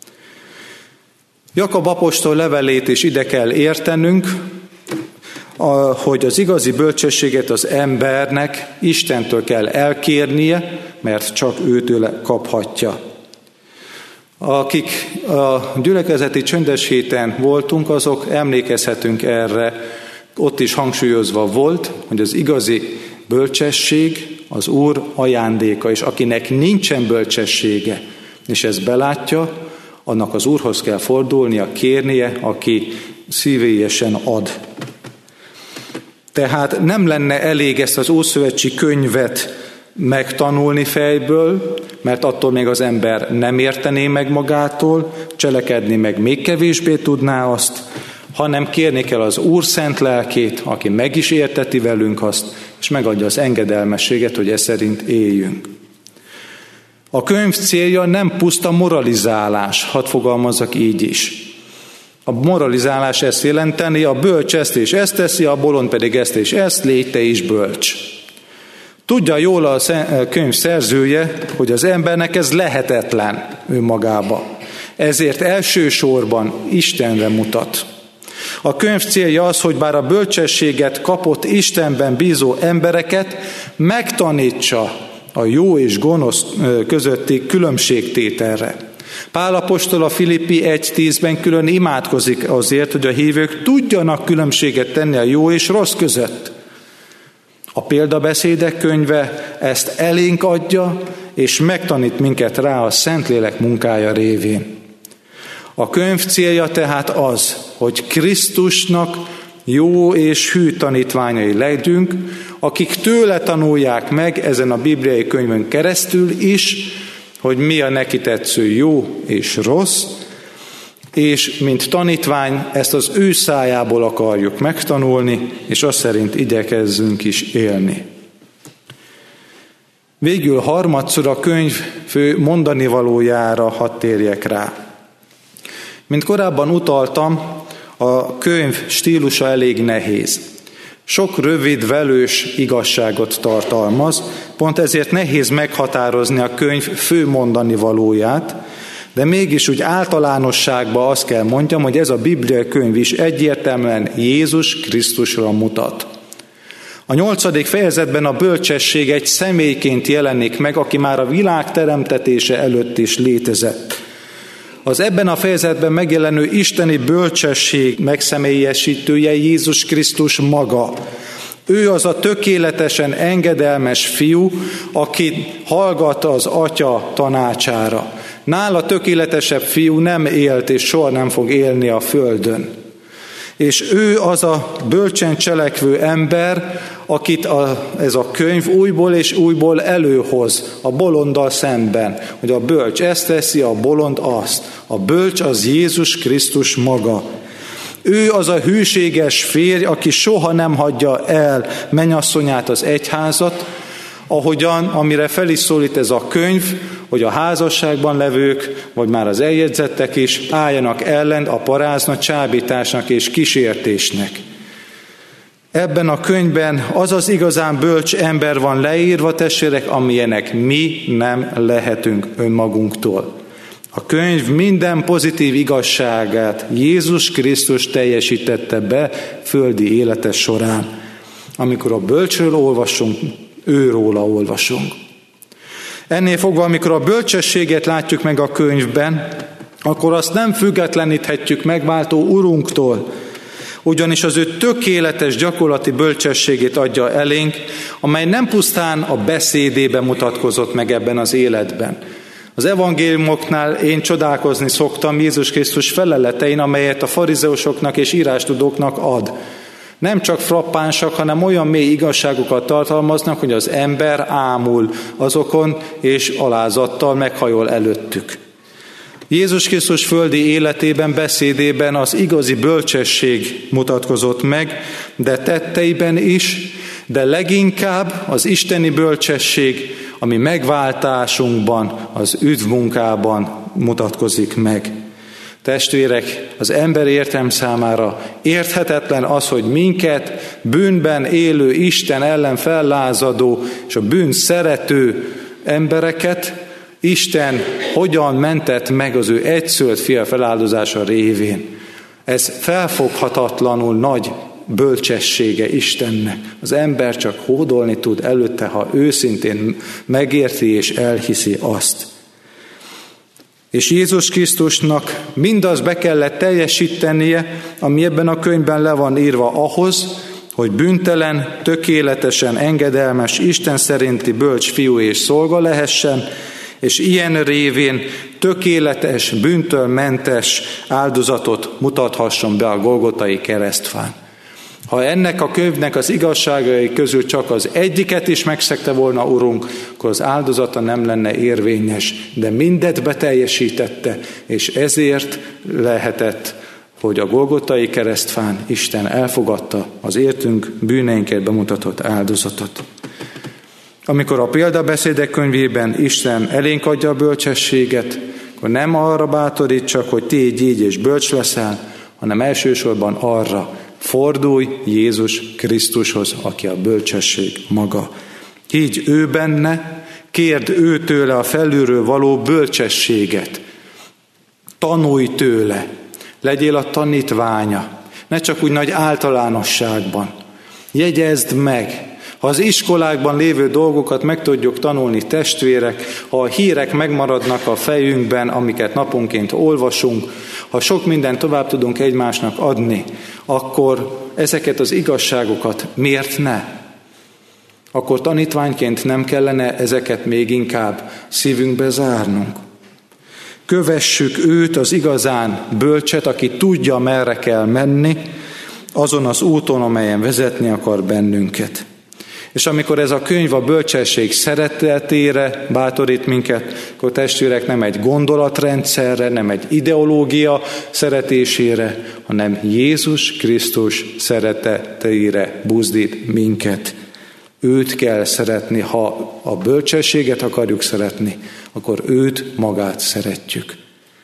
A: Jakab apostol levelét is ide kell értenünk, hogy az igazi bölcsességet az embernek Istentől kell elkérnie, mert csak őtől kaphatja. Akik a gyülekezeti csöndes héten voltunk, azok emlékezhetünk erre, ott is hangsúlyozva volt, hogy az igazi bölcsesség az Úr ajándéka, és akinek nincsen bölcsessége, és ezt belátja, annak az Úrhoz kell fordulnia, kérnie, aki szívélyesen ad. Tehát nem lenne elég ezt az ószövetségi könyvet megtanulni fejből, mert attól még az ember nem értené meg magától, cselekedni meg még kevésbé tudná azt, hanem kérni kell az Úr szent lelkét, aki meg is érteti velünk azt, és megadja az engedelmességet, hogy e szerint éljünk. A könyv célja nem puszta moralizálás, hadd fogalmazzak így is. A moralizálás ezt jelenteni, a bölcs ezt és ezt teszi, a bolond pedig ezt és ezt, légy te is bölcs. Tudja jól a könyv szerzője, hogy az embernek ez lehetetlen önmagába. Ezért elsősorban Istenre mutat. A könyv célja az, hogy bár a bölcsességet kapott Istenben bízó embereket megtanítsa a jó és gonosz közötti különbségtételre. Pál apostol a Filippi 1:10-ben külön imádkozik azért, hogy a hívők tudjanak különbséget tenni a jó és rossz között. A példabeszédek könyve ezt elénk adja, és megtanít minket rá a Szentlélek munkája révén. A könyv célja tehát az, hogy Krisztusnak jó és hű tanítványai legyünk, akik tőle tanulják meg ezen a bibliai könyvön keresztül is, hogy mi a neki tetsző jó és rossz, és mint tanítvány ezt az ő szájából akarjuk megtanulni, és azt szerint igyekezzünk is élni. Végül harmadszor a könyv fő mondani valójára hadd térjek rá. Mint korábban utaltam, a könyv stílusa elég nehéz. Sok rövid, velős igazságot tartalmaz, pont ezért nehéz meghatározni a könyv fő mondani valóját, de mégis úgy általánosságban azt kell mondjam, hogy ez a bibliai könyv is egyértelműen Jézus Krisztusra mutat. A 8. fejezetben a bölcsesség egy személyként jelenik meg, aki már a világ teremtetése előtt is létezett. Az ebben a fejezetben megjelenő isteni bölcsesség megszemélyesítője Jézus Krisztus maga. Ő az a tökéletesen engedelmes fiú, aki hallgat az Atya tanácsára. Nála tökéletesebb fiú nem élt, és soha nem fog élni a földön. És ő az a bölcsen cselekvő ember, akit ez a könyv újból és újból előhoz a bolonddal szemben, hogy a bölcs ezt teszi, a bolond azt. A bölcs az Jézus Krisztus maga. Ő az a hűséges férj, aki soha nem hagyja el mennyasszonyát, az egyházat, ahogyan, amire fel is szólít ez a könyv, hogy a házasságban levők, vagy már az eljegyzettek is álljanak ellen a parázna, csábításnak és kísértésnek. Ebben a könyvben az az igazán bölcs ember van leírva, testvérek, amilyenek mi nem lehetünk önmagunktól. A könyv minden pozitív igazságát Jézus Krisztus teljesítette be földi élete során. Amikor a bölcsről olvasunk, őróla olvasunk. Ennél fogva, amikor a bölcsességet látjuk meg a könyvben, akkor azt nem függetleníthetjük megváltó Urunktól, ugyanis az ő tökéletes gyakorlati bölcsességét adja elénk, amely nem pusztán a beszédében mutatkozott meg ebben az életben. Az evangéliumoknál én csodálkozni szoktam Jézus Krisztus feleletein, amelyet a farizeusoknak és írástudóknak ad. Nem csak frappánsak, hanem olyan mély igazságokat tartalmaznak, hogy az ember ámul azokon, és alázattal meghajol előttük. Jézus Krisztus földi életében, beszédében az igazi bölcsesség mutatkozott meg, de tetteiben is, de leginkább az isteni bölcsesség, ami megváltásunkban, az üdvmunkában mutatkozik meg. Testvérek, az ember értelem számára érthetetlen az, hogy minket bűnben élő, Isten ellen fellázadó és a bűn szerető embereket Isten hogyan mentett meg az ő egyszülött fia feláldozása révén. Ez felfoghatatlanul nagy bölcsessége Istennek. Az ember csak hódolni tud előtte, ha őszintén megérti és elhiszi azt. És Jézus Krisztusnak mindaz be kellett teljesítenie, ami ebben a könyvben le van írva ahhoz, hogy bűntelen, tökéletesen engedelmes, Isten szerinti bölcs fiú és szolga lehessen, és ilyen révén tökéletes, bűntől mentes áldozatot mutathasson be a Golgotai keresztfán. Ha ennek a könyvnek az igazságai közül csak az egyiket is megszegte volna Urunk, akkor az áldozata nem lenne érvényes, de mindet beteljesítette, és ezért lehetett, hogy a Golgotai keresztfán Isten elfogadta az értünk bűneinket bemutatott áldozatot. Amikor a példabeszédek könyvében Isten elénk adja a bölcsességet, akkor nem arra bátorít csak, hogy tégy így és bölcs leszel, hanem elsősorban arra, fordulj Jézus Krisztushoz, aki a bölcsesség maga. Higgy ő benne, kérd ő tőle a felülről való bölcsességet. Tanulj tőle, legyél a tanítványa, ne csak úgy nagy általánosságban. Jegyezd meg, Ha az iskolákban lévő dolgokat meg tudjuk tanulni, testvérek, ha a hírek megmaradnak a fejünkben, amiket naponként olvasunk, ha sok mindent tovább tudunk egymásnak adni, akkor ezeket az igazságokat miért ne? Akkor tanítványként nem kellene ezeket még inkább szívünkbe zárnunk. Kövessük őt, az igazán bölcset, aki tudja, merre kell menni, azon az úton, amelyen vezetni akar bennünket. És amikor ez a könyv a bölcsesség szeretetére bátorít minket, akkor testvérek nem egy gondolatrendszerre, nem egy ideológia szeretésére, hanem Jézus Krisztus szeretetére buzdít minket. Őt kell szeretni, ha a bölcsességet akarjuk szeretni, akkor őt magát szeretjük.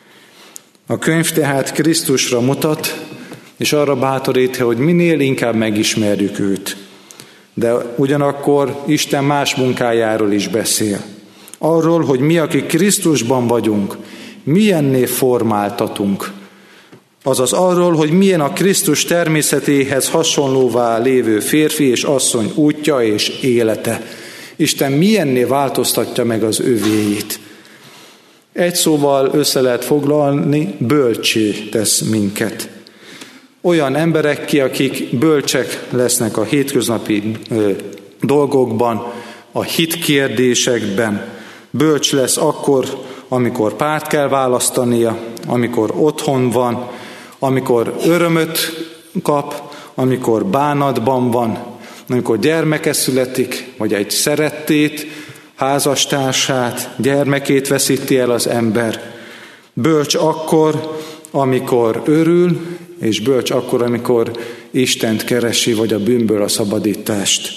A: A könyv tehát Krisztusra mutat, és arra bátorítja, hogy minél inkább megismerjük őt. De ugyanakkor Isten más munkájáról is beszél. Arról, hogy mi, akik Krisztusban vagyunk, milyenné formáltatunk. Azaz arról, hogy milyen a Krisztus természetéhez hasonlóvá lévő férfi és asszony útja és élete. Isten milyenné változtatja meg az övéit. Egy szóval össze lehet foglalni, bölcsé tesz minket. Olyan emberek, akik bölcsek lesznek a hétköznapi dolgokban, a hitkérdésekben. Bölcs lesz akkor, amikor párt kell választania, amikor otthon van, amikor örömöt kap, amikor bánatban van, amikor gyermeke születik, vagy egy szerettét, házastársát, gyermekét veszíti el az ember. Bölcs akkor, amikor örül, és bölcs akkor, amikor Istent keresi, vagy a bűnből a szabadítást.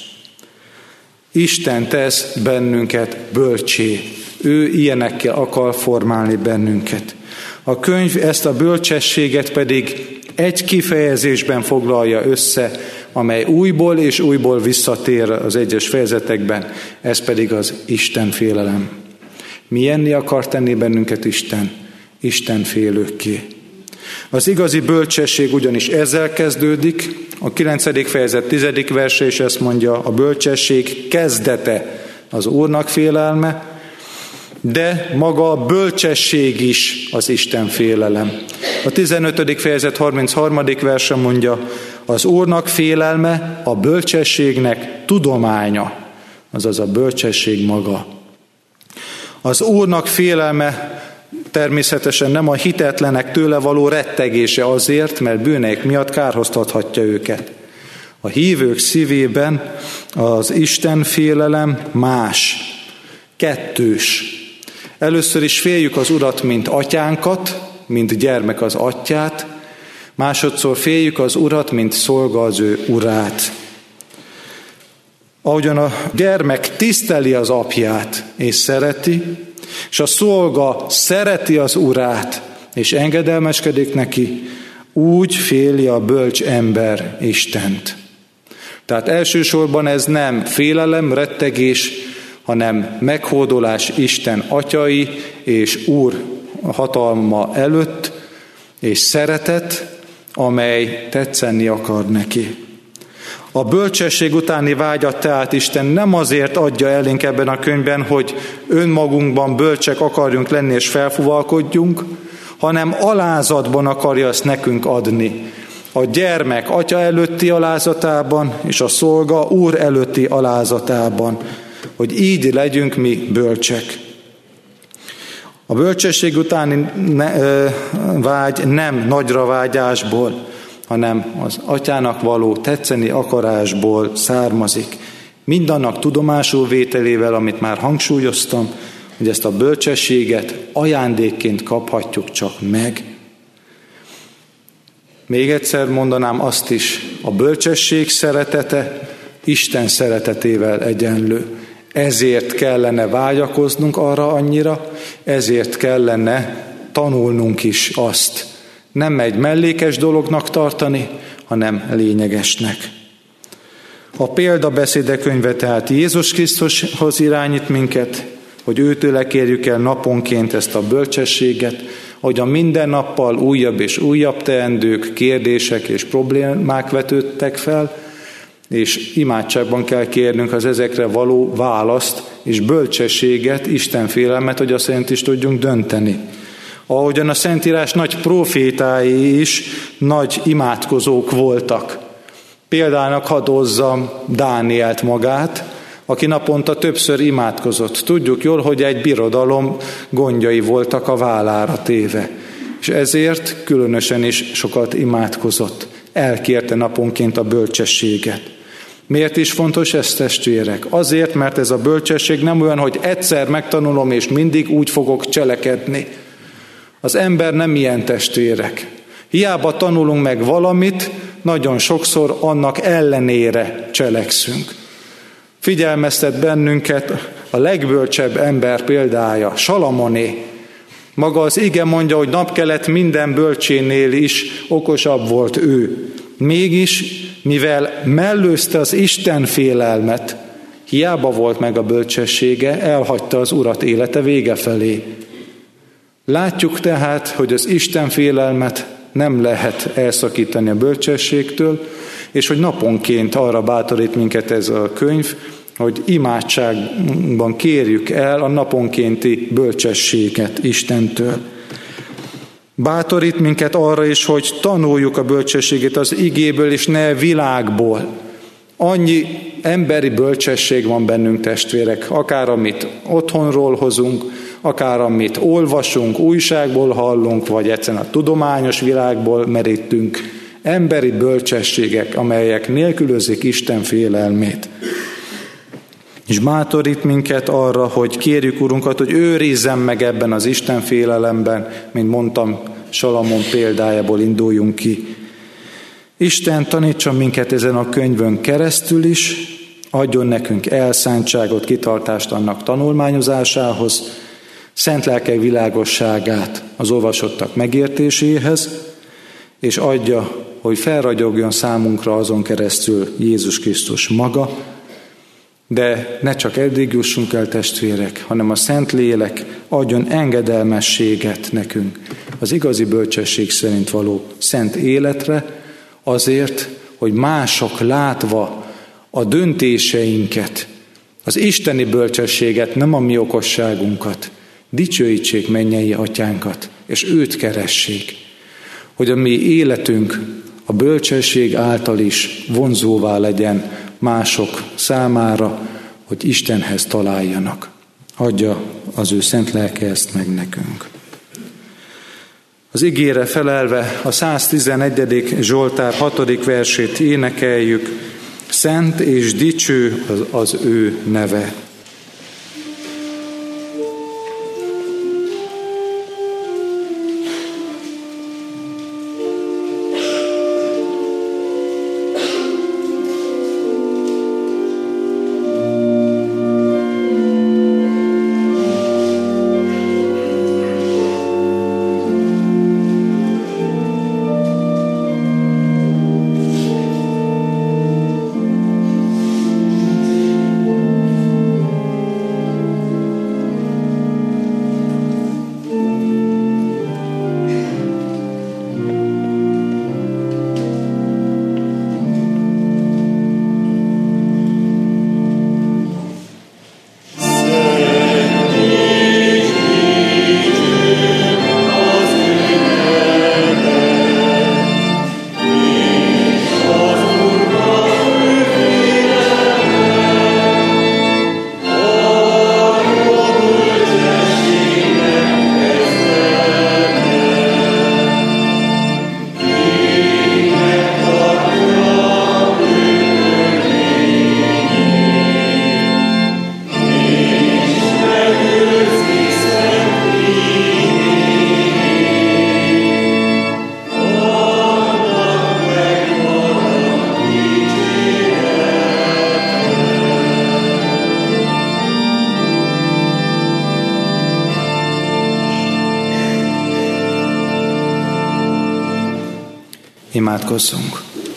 A: Isten tesz bennünket bölcsé. Ő ilyenekkel akar formálni bennünket. A könyv ezt a bölcsességet pedig egy kifejezésben foglalja össze, amely újból és újból visszatér az egyes fejezetekben, ez pedig az Isten félelem. Milyenné akar tenni bennünket Isten? Isten félőkké. Az igazi bölcsesség ugyanis ezzel kezdődik, a 9. fejezet 10. verse is ezt mondja, a bölcsesség kezdete az Úrnak félelme, de maga a bölcsesség is az Isten félelem. A 15. fejezet 33. verse mondja, az Úrnak félelme a bölcsességnek tudománya, azaz a bölcsesség maga. Az Úrnak félelme természetesen nem a hitetlenek tőle való rettegése azért, mert bűneik miatt kárhoztathatja őket. A hívők szívében az Isten félelem más, kettős. Először is féljük az Urat, mint atyánkat, mint gyermek az atyát, másodszor féljük az Urat, mint szolga az ő urát. Ahogyan a gyermek tiszteli az apját és szereti, és a szolga szereti az urát, és engedelmeskedik neki, úgy féli a bölcs ember Istent. Tehát elsősorban ez nem félelem, rettegés, hanem meghódolás Isten atyai és Úr hatalma előtt, és szeretet, amely tetszeni akar neki. A bölcsesség utáni vágyat tehát Isten nem azért adja elénk ebben a könyvben, hogy önmagunkban bölcsek akarjunk lenni és felfuvalkodjunk, hanem alázatban akarja ezt nekünk adni. A gyermek atya előtti alázatában, és a szolga Úr előtti alázatában, hogy így legyünk mi bölcsek. A bölcsesség utáni vágy nem nagyra vágyásból, hanem az atyának való tetszeni akarásból származik. Mindannak tudomásul vételével, amit már hangsúlyoztam, hogy ezt a bölcsességet ajándékként kaphatjuk csak meg. Még egyszer mondanám azt is, a bölcsesség szeretete Isten szeretetével egyenlő. Ezért kellene vágyakoznunk arra annyira, ezért kellene tanulnunk is azt. Nem egy mellékes dolognak tartani, hanem lényegesnek. A példabeszédek könyve tehát Jézus Krisztushoz irányít minket, hogy őtőle kérjük el naponként ezt a bölcsességet, hogy a minden nappal újabb és újabb teendők, kérdések és problémák vetődtek fel, és imádságban kell kérnünk az ezekre való választ és bölcsességet, Istenfélelmet, hogy azt szerint is tudjunk dönteni. Ahogyan a Szentírás nagy profétái is nagy imádkozók voltak. Példának hadd hozzam Dánielt magát, aki naponta többször imádkozott. Tudjuk jól, hogy egy birodalom gondjai voltak a vállára téve, és ezért különösen is sokat imádkozott. Elkérte naponként a bölcsességet. Miért is fontos ez, testvérek? Azért, mert ez a bölcsesség nem olyan, hogy egyszer megtanulom, és mindig úgy fogok cselekedni. Az ember nem ilyen, testvérek. Hiába tanulunk meg valamit, nagyon sokszor annak ellenére cselekszünk. Figyelmeztet bennünket a legbölcsebb ember példája, Salamoné. Maga az ige mondja, hogy napkelet minden bölcsénél is okosabb volt ő. Mégis, mivel mellőzte az Isten félelmet, hiába volt meg a bölcsessége, elhagyta az Urat élete vége felé. Látjuk tehát, hogy az Isten félelmet nem lehet elszakítani a bölcsességtől, és hogy naponként arra bátorít minket ez a könyv, hogy imádságban kérjük el a naponkénti bölcsességet Istentől. Bátorít minket arra is, hogy tanuljuk a bölcsességet az igéből és ne világból. Annyi emberi bölcsesség van bennünk, testvérek, akár amit otthonról hozunk, akár amit olvasunk, újságból hallunk, vagy egyszerűen a tudományos világból merítünk. Emberi bölcsességek, amelyek nélkülözik Isten félelmét. És bátorít minket arra, hogy kérjük Urunkat, hogy őrizzen meg ebben az Isten félelemben, mint mondtam, Salamon példájából induljunk ki. Isten tanítson minket ezen a könyvön keresztül is, adjon nekünk elszántságot, kitartást annak tanulmányozásához, szent lelke világosságát az olvasottak megértéséhez, és adja, hogy felragyogjon számunkra azon keresztül Jézus Krisztus maga, de ne csak eddig jussunk el, testvérek, hanem a Szentlélek adjon engedelmességet nekünk az igazi bölcsesség szerint való szent életre, azért, hogy mások látva a döntéseinket, az isteni bölcsességet, nem a mi okosságunkat, dicsőítsék mennyei atyánkat, és őt keressék, hogy a mi életünk a bölcsesség által is vonzóvá legyen mások számára, hogy Istenhez találjanak. Adja az ő szent lelke ezt meg nekünk. Az igére felelve a 111. Zsoltár 6. versét énekeljük, szent és dicső az ő neve. Imádkozzunk.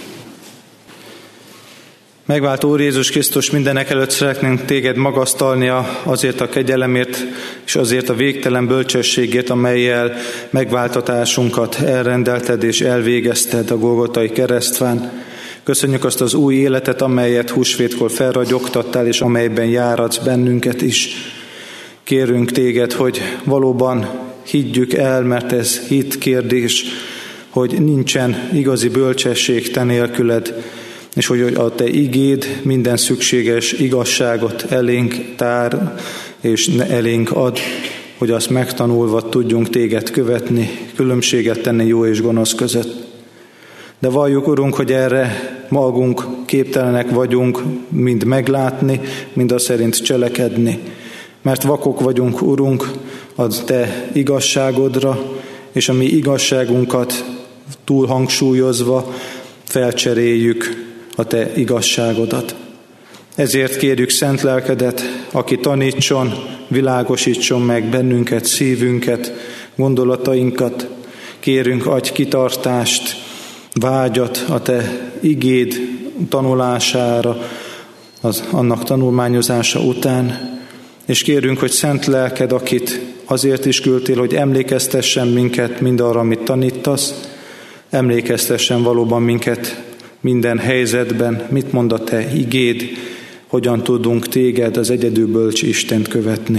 A: Megváltó Úr Jézus Krisztus, mindenek előtt szeretnénk téged magasztalni azért a kegyelemért és azért a végtelen bölcsességért, amellyel megváltatásunkat elrendelted és elvégezted a Golgotai keresztfán. Köszönjük azt az új életet, amelyet húsvétkor felragyogtattál, és amelyben járatsz bennünket is. Kérünk téged, hogy valóban higgyük el, mert ez hit kérdés, hogy nincsen igazi bölcsesség te nélküled, és hogy a te igéd minden szükséges igazságot elénk tár, és elénk ad, hogy azt megtanulva tudjunk téged követni, különbséget tenni jó és gonosz között. De valljuk, Urunk, hogy erre magunk képtelenek vagyunk, mind meglátni, mind a szerint cselekedni. Mert vakok vagyunk, Urunk, a te igazságodra, és a mi igazságunkat túl hangsúlyozva felcseréljük a te igazságodat. Ezért kérjük szent lelkedet, aki tanítson, világosítson meg bennünket, szívünket, gondolatainkat. Kérünk, adj kitartást, vágyat a te igéd tanulására, annak tanulmányozása után, és kérünk, hogy szent lelked, akit azért is küldtél, hogy emlékeztessen minket mindarra, amit tanítasz, emlékeztessen valóban minket minden helyzetben, mit mond a te igéd, hogyan tudunk téged, az egyedül bölcs Istent követni.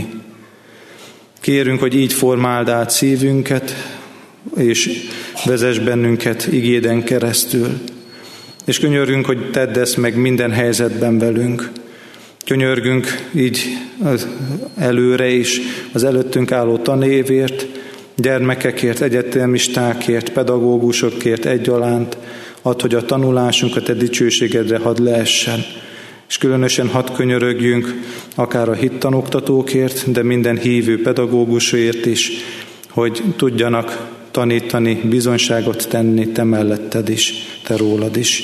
A: Kérünk, hogy így formáld át szívünket, és vezess bennünket igéden keresztül. És könyörgünk, hogy tedd ezt meg minden helyzetben velünk. Könyörgünk így előre is az előttünk álló tanévért, gyermekekért, egyetemistákért, pedagógusokért egyaránt, add, hogy a tanulásunk a te dicsőségedre hadd leessen. És különösen hadd könyörögjünk akár a hittanoktatókért, de minden hívő pedagógusért is, hogy tudjanak tanítani, bizonyságot tenni te melletted is, te rólad is.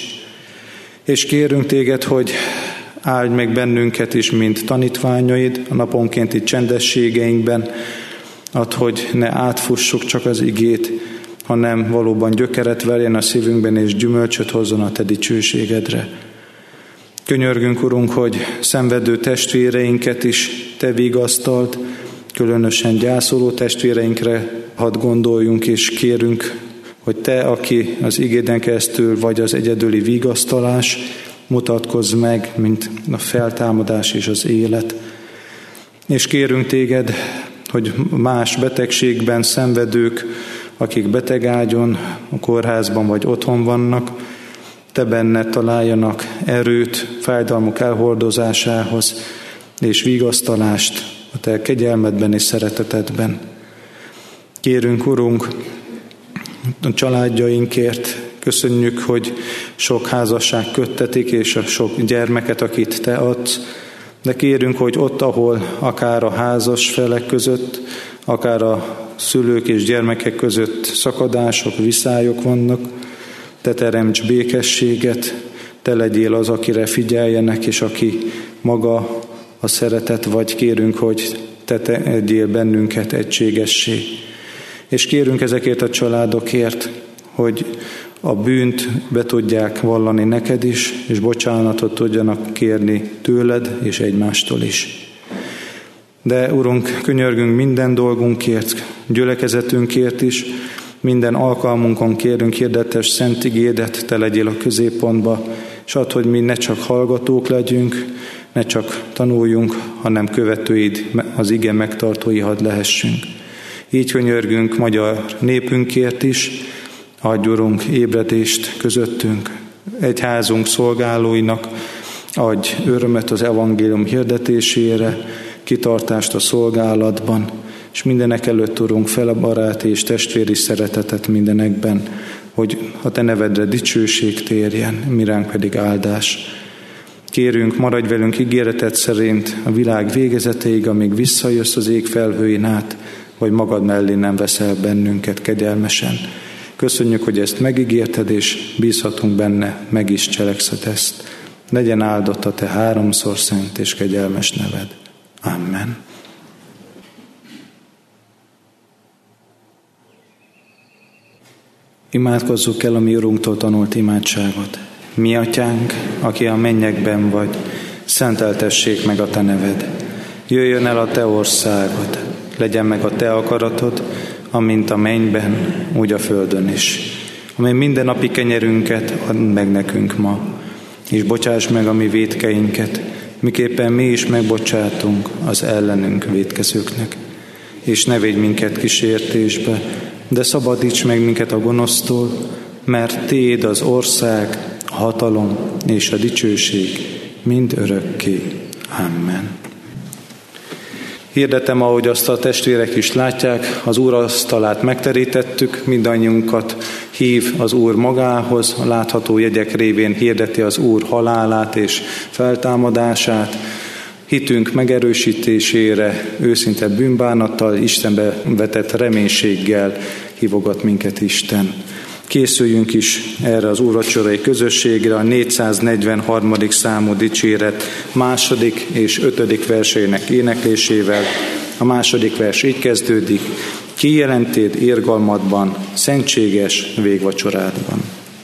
A: És kérünk téged, hogy áldj meg bennünket is, mint tanítványaid, a naponkénti csendességeinkben, add, hogy ne átfussuk csak az igét, hanem valóban gyökeret verjen a szívünkben, és gyümölcsöt hozzon a te dicsőségedre. Könyörgünk, Urunk, hogy szenvedő testvéreinket is te vigasztald, különösen gyászoló testvéreinkre hadd gondoljunk, és kérünk, hogy te, aki az igéden keresztül vagy az egyedüli vigasztalás, mutatkozz meg, mint a feltámadás és az élet. És kérünk téged, hogy más betegségben szenvedők, akik betegágyon, a kórházban vagy otthon vannak, te benned találjanak erőt fájdalmuk elhordozásához, és vigasztalást a te kegyelmedben és szeretetedben. Kérünk, Urunk, a családjainkért, köszönjük, hogy sok házasság köttetik, és a sok gyermeket, akit te adsz, de kérünk, hogy ott, ahol akár a házas felek között, akár a szülők és gyermekek között szakadások, viszályok vannak, te teremts békességet, te legyél az, akire figyeljenek, és aki maga a szeretet vagy, kérünk, hogy te tegyél bennünket egységessé. És kérünk ezekért a családokért, hogy a bűnt be tudják vallani neked is, és bocsánatot tudjanak kérni tőled és egymástól is. De, Urunk, könyörgünk minden dolgunkért, gyülekezetünkért is, minden alkalmunkon kérünk, hirdetes szent igédet, te legyél a középpontba, és add, hogy mi ne csak hallgatók legyünk, ne csak tanuljunk, hanem követőid, az ige megtartói hadd lehessünk. Így könyörgünk magyar népünkért is, adj, Urunk, ébredést közöttünk, egyházunk szolgálóinak, adj örömet az evangélium hirdetésére, kitartást a szolgálatban, és mindenek előtt, Urunk, felebaráti és testvéri szeretetet mindenekben, hogy a te nevedre dicsőség térjen, miránk pedig áldás. Kérünk, maradj velünk ígéreted szerint a világ végezetéig, amíg visszajössz az ég felhőin át, vagy magad mellé nem veszel bennünket kegyelmesen. Köszönjük, hogy ezt megígérted, és bízhatunk benne, meg is cselekszed ezt. Legyen áldott a te háromszor szent és kegyelmes neved. Amen. Imádkozzuk el a mi Urunktól tanult imádságot. Mi Atyánk, aki a mennyekben vagy, szenteltessék meg a te neved. Jöjjön el a te országod, legyen meg a te akaratod, amint a mennyben, úgy a földön is. Amely mindennapi kenyerünket add meg nekünk ma, és bocsáss meg a mi vétkeinket, miképpen mi is megbocsátunk az ellenünk vétkezőknek. És ne védj minket kísértésbe, de szabadíts meg minket a gonosztól, mert Tiéd az ország, a hatalom és a dicsőség mind örökké. Amen. Hirdetem, ahogy azt a testvérek is látják, az Úr asztalát megterítettük, mindannyiunkat hív az Úr magához, a látható jegyek révén hirdeti az Úr halálát és feltámadását, hitünk megerősítésére, őszinte bűnbánattal, Istenbe vetett reménységgel hívogat minket Isten. Készüljünk is erre az úrvacsorai közösségre, a 443. számú dicséret 2. és 5. verseinek éneklésével. A 2. vers így kezdődik: kijelentéd irgalmadban, szentséges végvacsorádban.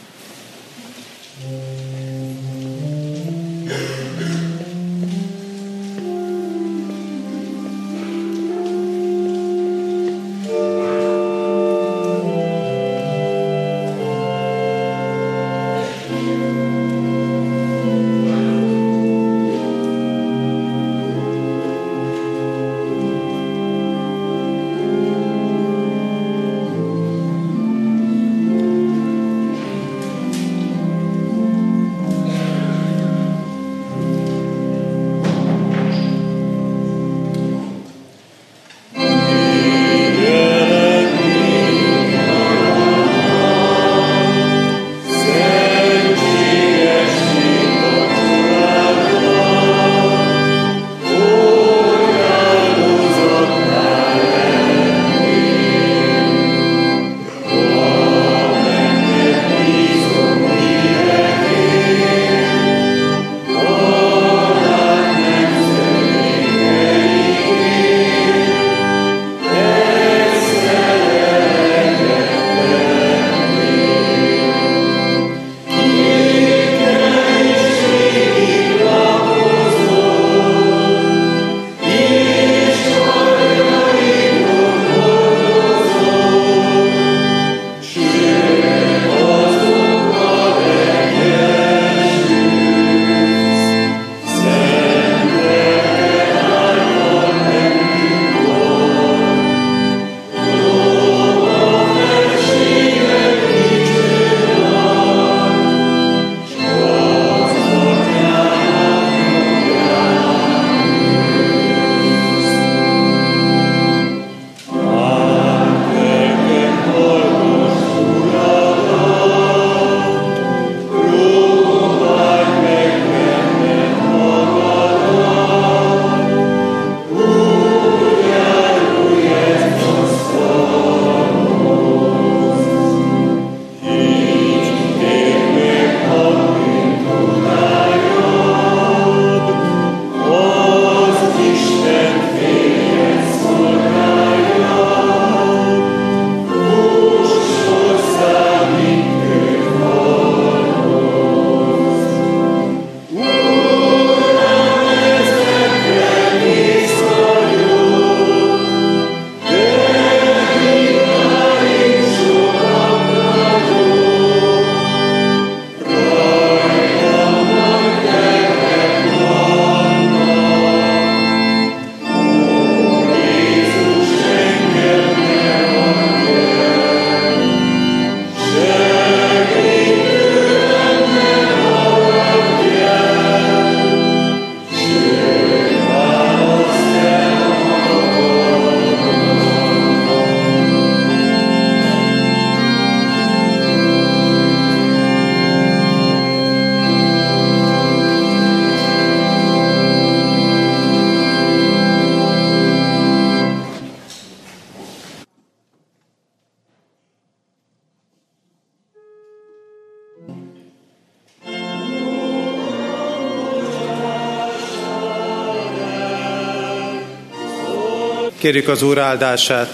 B: Kérjük az Úr áldását.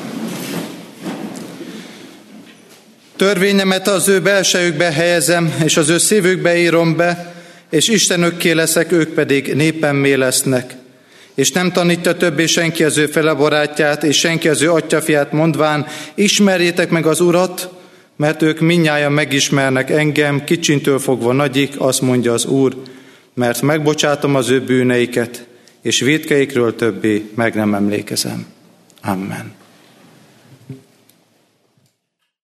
B: Törvényemet az ő belsejükbe helyezem, és az ő szívükbe írom be, és Istenökké leszek, ők pedig népemmé lesznek. És nem tanítja többé senki az ő felebarátját, és senki az ő atyjafiát mondván, ismerjétek meg az Urat,
A: mert ők mindnyájan megismernek engem, kicsintől fogva nagyig, azt mondja az Úr, mert megbocsátom az ő bűneiket, és vétkeikről többé meg nem emlékezem. Amen.